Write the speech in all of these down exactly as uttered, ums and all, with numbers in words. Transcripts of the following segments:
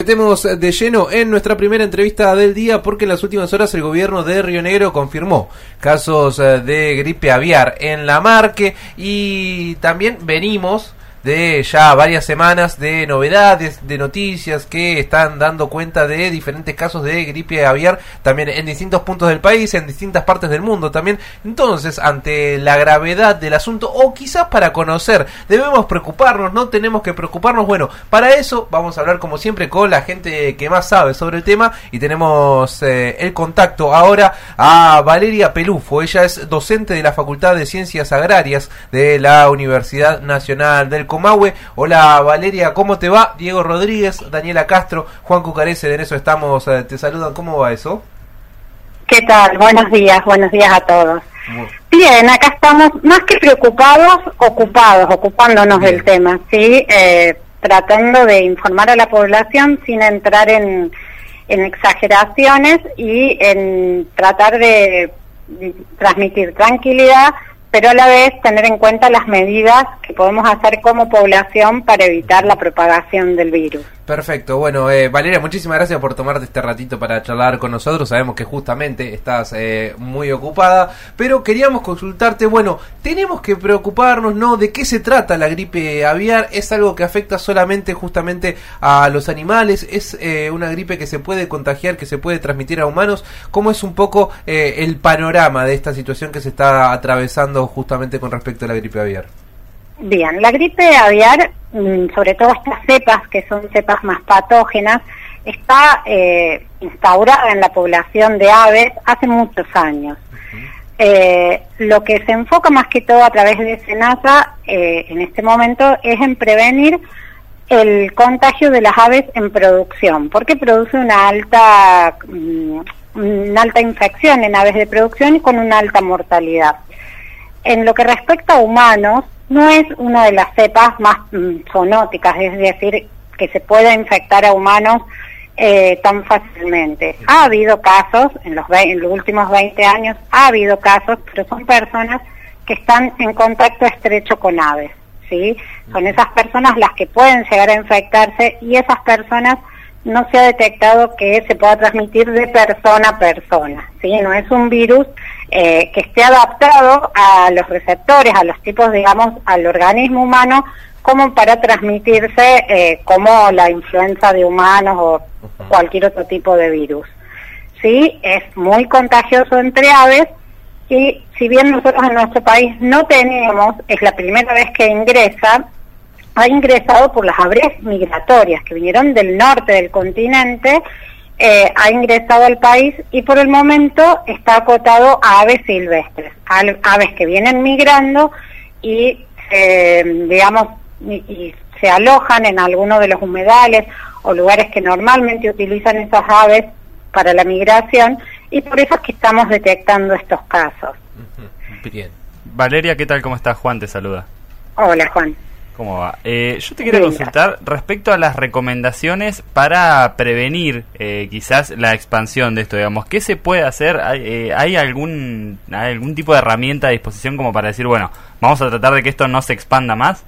Metemos de lleno en nuestra primera entrevista del día porque en las últimas horas el gobierno de Río Negro confirmó casos de gripe aviar en la Marque y también venimos de ya varias semanas de novedades, de noticias que están dando cuenta de diferentes casos de gripe aviar también en distintos puntos del país, en distintas partes del mundo también. Entonces, ante la gravedad del asunto, o quizás para conocer, ¿debemos preocuparnos? ¿No tenemos que preocuparnos? Bueno, para eso vamos a hablar como siempre con la gente que más sabe sobre el tema y tenemos eh, el contacto ahora a Valeria Pelufo. Ella es docente de la Facultad de Ciencias Agrarias de la Universidad Nacional del Comahue. Hola Valeria, ¿cómo te va? Diego Rodríguez, Daniela Castro, Juan Cucarese, de En Eso Estamos, eh, te saludan. ¿Cómo va eso? ¿Qué tal? Buenos días, buenos días a todos. Bueno. Bien, acá estamos más que preocupados, ocupados, ocupándonos Bien. del tema, ¿sí? Eh, tratando de informar a la población sin entrar en, en exageraciones y en tratar de transmitir tranquilidad, pero a la vez tener en cuenta las medidas que podemos hacer como población para evitar la propagación del virus. Perfecto, bueno, eh, Valeria, muchísimas gracias por tomarte este ratito para charlar con nosotros. Sabemos que justamente estás eh, muy ocupada, pero queríamos consultarte, bueno, tenemos que preocuparnos, ¿no? ¿De qué se trata la gripe aviar? ¿Es algo que afecta solamente justamente a los animales? ¿Es eh, una gripe que se puede contagiar, que se puede transmitir a humanos? ¿Cómo es un poco eh, el panorama de esta situación que se está atravesando justamente con respecto a la gripe aviar? Bien, la gripe aviar, sobre todo estas cepas, que son cepas más patógenas, está eh, instaurada en la población de aves hace muchos años. Uh-huh. Eh, lo que se enfoca más que todo a través de SENASA eh, en este momento es en prevenir el contagio de las aves en producción, porque produce una alta, um, una alta infección en aves de producción y con una alta mortalidad. En lo que respecta a humanos, no es una de las cepas más mm, zoonóticas, es decir, que se pueda infectar a humanos eh, tan fácilmente. Ha habido casos, en los, en los últimos veinte años, ha habido casos, pero son personas que están en contacto estrecho con aves, ¿sí? Son esas personas las que pueden llegar a infectarse y esas personas no se ha detectado que se pueda transmitir de persona a persona, ¿sí? No es un virus eh, que esté adaptado a los receptores, a los tipos, digamos, al organismo humano, como para transmitirse eh, como la influenza de humanos o cualquier otro tipo de virus. Sí, es muy contagioso entre aves y si bien nosotros en nuestro país no tenemos, es la primera vez que ingresa, ha ingresado por las aves migratorias que vinieron del norte del continente, eh, ha ingresado al país y por el momento está acotado a aves silvestres, a aves que vienen migrando y, eh, digamos, y, y se alojan en alguno de los humedales o lugares que normalmente utilizan esas aves para la migración y por eso es que estamos detectando estos casos. Bien. Valeria, ¿qué tal? ¿Cómo estás? Juan te saluda. Hola, Juan. ¿Cómo va? Eh, yo te quiero Venga. consultar respecto a las recomendaciones para prevenir eh, quizás la expansión de esto, digamos. ¿Qué se puede hacer? ¿Hay, eh, ¿hay algún hay algún tipo de herramienta a disposición como para decir, bueno, vamos a tratar de que esto no se expanda más?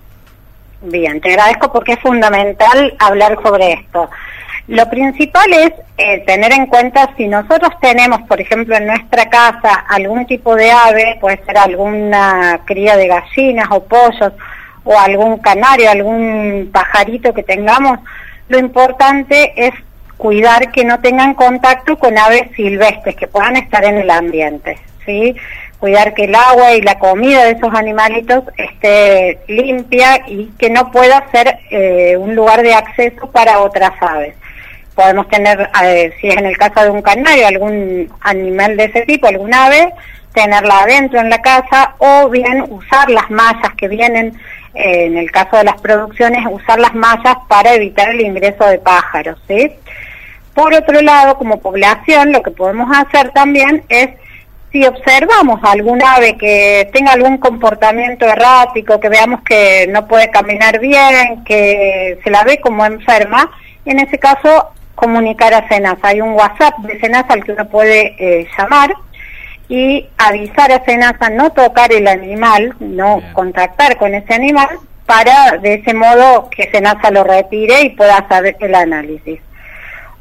Bien, te agradezco porque es fundamental hablar sobre esto. Lo principal es eh, tener en cuenta si nosotros tenemos, por ejemplo, en nuestra casa algún tipo de ave, puede ser alguna cría de gallinas o pollos, o algún canario, algún pajarito que tengamos, lo importante es cuidar que no tengan contacto con aves silvestres que puedan estar en el ambiente, ¿sí? Cuidar que el agua y la comida de esos animalitos esté limpia y que no pueda ser eh, un lugar de acceso para otras aves. Podemos tener, eh, si es en el caso de un canario, algún animal de ese tipo, algún ave, tenerla adentro en la casa o bien usar las mallas que vienen, eh, en el caso de las producciones, usar las mallas para evitar el ingreso de pájaros, ¿sí? Por otro lado, como población, lo que podemos hacer también es, si observamos algún ave que tenga algún comportamiento errático, que veamos que no puede caminar bien, que se la ve como enferma, en ese caso comunicar a SENASA. Hay un WhatsApp de SENASA al que uno puede eh, llamar y avisar a SENASA, no tocar el animal, no Bien. contactar con ese animal, para de ese modo que SENASA lo retire y pueda hacer el análisis.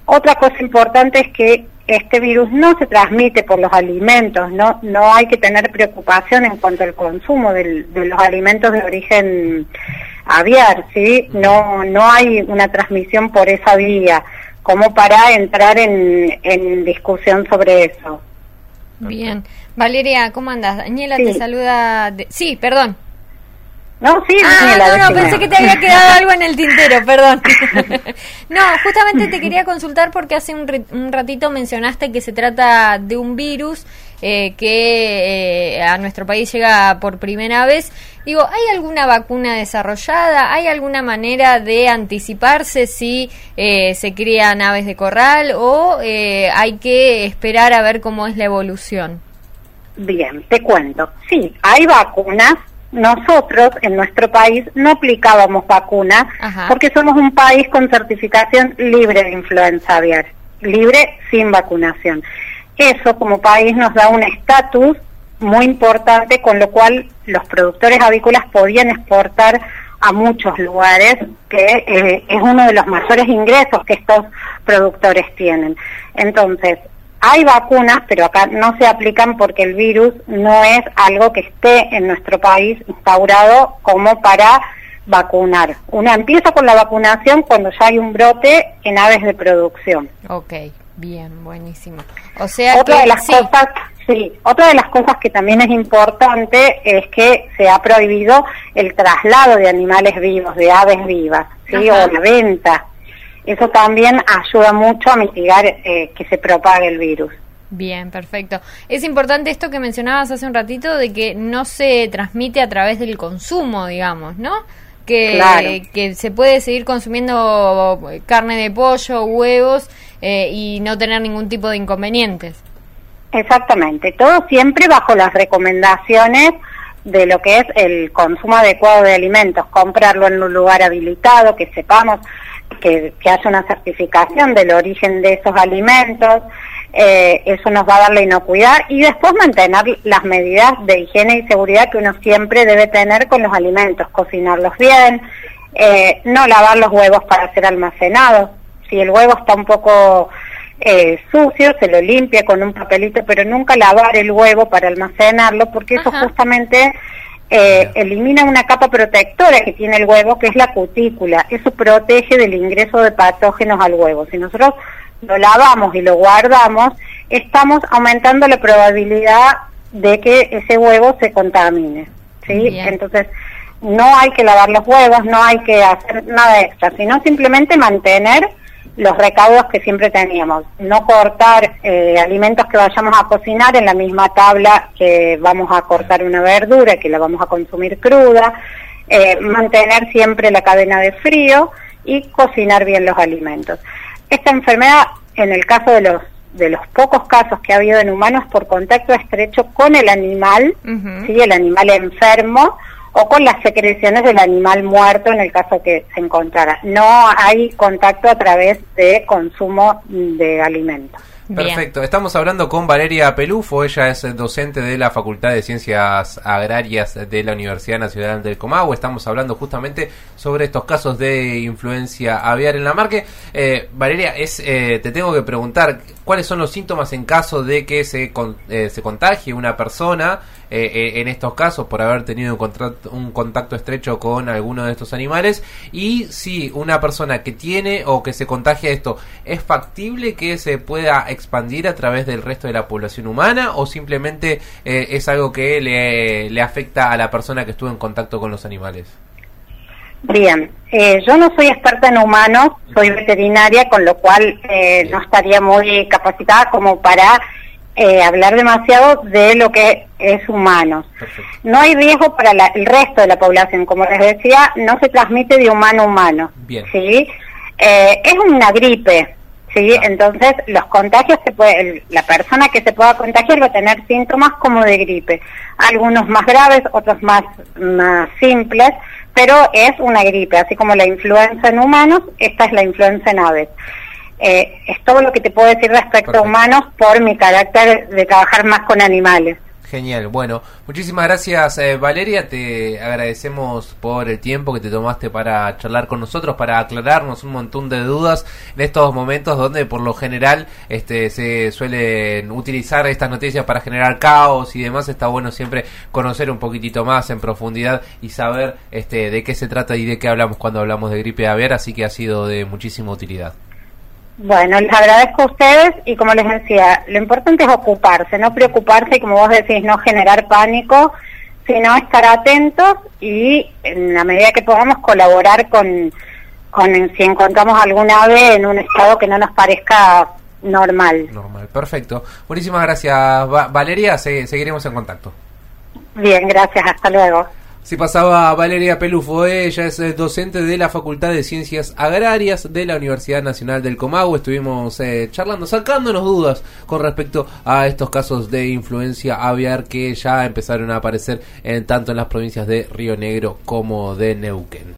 Otra cosa importante es que este virus no se transmite por los alimentos, no no hay que tener preocupación en cuanto al consumo del, de los alimentos de origen aviar, ¿sí? No no hay una transmisión por esa vía, como para entrar en, en discusión sobre eso. Bien. Valeria, ¿cómo andás? Daniela Sí. te saluda... De... Sí, perdón. No, sí, Ah, Daniela, no, no, decime. pensé que te había quedado algo en el tintero, perdón. No, justamente te quería consultar porque hace un, ri- un ratito mencionaste que se trata de un virus eh, que eh, a nuestro país llega por primera vez. Digo, ¿hay alguna vacuna desarrollada? ¿Hay alguna manera de anticiparse si eh, se crían aves de corral o eh, hay que esperar a ver cómo es la evolución? Bien, te cuento. Sí, hay vacunas. Nosotros, en nuestro país, no aplicábamos vacunas Ajá. porque somos un país con certificación libre de influenza aviar, libre sin vacunación. Eso, como país, nos da un estatus muy importante, con lo cual los productores avícolas podían exportar a muchos lugares, que eh, es uno de los mayores ingresos que estos productores tienen. Entonces, hay vacunas, pero acá no se aplican porque el virus no es algo que esté en nuestro país instaurado como para vacunar. Uno empieza con la vacunación cuando ya hay un brote en aves de producción. Ok, bien, buenísimo. O sea Otra que de las sí. cosas, sí, otra de las cosas que también es importante es que se ha prohibido el traslado de animales vivos, de aves vivas, ¿sí? Ajá. O la venta. Eso también ayuda mucho a mitigar eh, que se propague el virus. Bien, perfecto. Es importante esto que mencionabas hace un ratito de que no se transmite a través del consumo, digamos, ¿no? Que, Claro. que se puede seguir consumiendo carne de pollo, huevos eh, y no tener ningún tipo de inconvenientes. Exactamente, todo siempre bajo las recomendaciones de lo que es el consumo adecuado de alimentos, comprarlo en un lugar habilitado, que sepamos que, que haya una certificación del origen de esos alimentos, eh, eso nos va a dar la inocuidad, y después mantener las medidas de higiene y seguridad que uno siempre debe tener con los alimentos, cocinarlos bien, eh, no lavar los huevos para ser almacenados. Si el huevo está un poco eh, sucio, se lo limpia con un papelito, pero nunca lavar el huevo para almacenarlo, porque eso Ajá. justamente eh, elimina una capa protectora que tiene el huevo, que es la cutícula. Eso protege del ingreso de patógenos al huevo. Si nosotros lo lavamos y lo guardamos, estamos aumentando la probabilidad de que ese huevo se contamine, ¿sí? Bien. Entonces, no hay que lavar los huevos, no hay que hacer nada extra, sino simplemente mantener los recaudos que siempre teníamos. No cortar eh, alimentos que vayamos a cocinar en la misma tabla que vamos a cortar una verdura, que la vamos a consumir cruda, eh, mantener siempre la cadena de frío y cocinar bien los alimentos. Esta enfermedad, en el caso de los de los pocos casos que ha habido en humanos, por contacto estrecho con el animal, Ujú. ¿sí? El animal enfermo, o con las secreciones del animal muerto en el caso que se encontrara. No hay contacto a través de consumo de alimentos. Bien. Perfecto, estamos hablando con Valeria Pelufo, ella es docente de la Facultad de Ciencias Agrarias de la Universidad Nacional del Comahue. Estamos hablando justamente sobre estos casos de influencia aviar en la Marque. Eh, Valeria, es, eh, te tengo que preguntar, ¿cuáles son los síntomas en caso de que se, con, eh, se contagie una persona eh, eh, en estos casos por haber tenido un contacto, un contacto estrecho con alguno de estos animales? Y si una persona que tiene o que se contagia esto, ¿es factible que se pueda expandir a través del resto de la población humana o simplemente eh, es algo que le, le afecta a la persona que estuvo en contacto con los animales? Bien, eh, yo no soy experta en humanos, soy veterinaria, con lo cual eh, no estaría muy capacitada como para eh, hablar demasiado de lo que es humanos. Perfecto. No hay riesgo para la- el resto de la población, como les decía, no se transmite de humano a humano. Bien. ¿Sí? Eh, es una gripe, ¿sí? Ah. Entonces, los contagios, que puede, el- la persona que se pueda contagiar va a tener síntomas como de gripe, algunos más graves, otros más, más simples, pero es una gripe, así como la influenza en humanos, esta es la influenza en aves. Eh, es todo lo que te puedo decir respecto Perfecto. a humanos por mi carácter de trabajar más con animales. Genial, bueno, muchísimas gracias eh, Valeria, te agradecemos por el tiempo que te tomaste para charlar con nosotros, para aclararnos un montón de dudas en estos momentos donde por lo general este, se suelen utilizar estas noticias para generar caos y demás. Está bueno siempre conocer un poquitito más en profundidad y saber este, de qué se trata y de qué hablamos cuando hablamos de gripe aviar, así que ha sido de muchísima utilidad. Bueno, les agradezco a ustedes y como les decía, lo importante es ocuparse, no preocuparse y como vos decís, no generar pánico, sino estar atentos y en la medida que podamos colaborar con, con si encontramos algún ave en un estado que no nos parezca normal. Normal, perfecto. Muchísimas gracias Va- Valeria, Se- seguiremos en contacto. Bien, gracias, hasta luego. Si pasaba Valeria Pelufo, ella es eh, docente de la Facultad de Ciencias Agrarias de la Universidad Nacional del Comahue. Estuvimos eh, charlando, sacándonos dudas con respecto a estos casos de influencia aviar que ya empezaron a aparecer en, tanto en las provincias de Río Negro como de Neuquén.